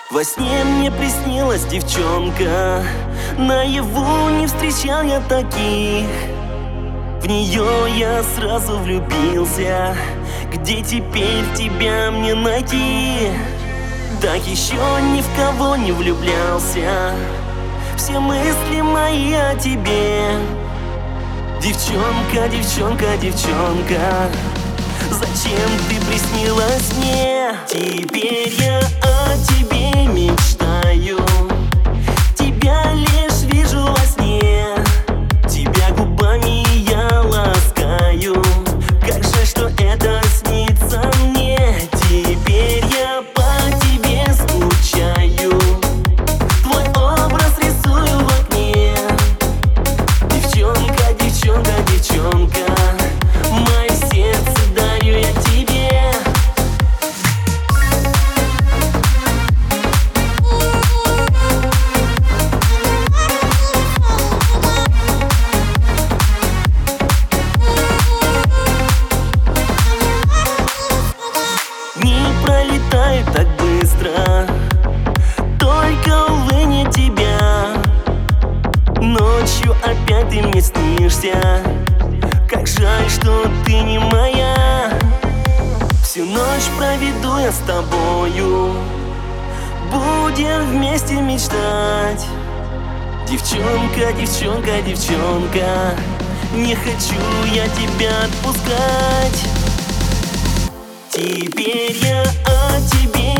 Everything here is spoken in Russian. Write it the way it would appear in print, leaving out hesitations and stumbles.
Во сне мне приснилась девчонка, наяву не встречал я таких. В нее я сразу влюбился, где теперь тебя мне найти? Так еще ни в кого не влюблялся, все мысли мои о тебе. Девчонка, девчонка, девчонка, зачем ты приснилась мне? Теперь я о тебе мечтаю, тебя лишь вижу во сне, тебя губами я ласкаю. Как жаль, что это снится мне. Теперь я по тебе скучаю, твой образ рисую в окне. Девчонка, девчонка, девчонка, мое сердце дарю я тебе. Дни пролетают так быстро, только, увы, не тебя. Ночью опять ты мне снишься, как жаль, что ты не моя. Всю ночь проведу я с тобою, будем вместе мечтать. Девчонка, девчонка, девчонка, не хочу я тебя отпускать. Теперь я о тебе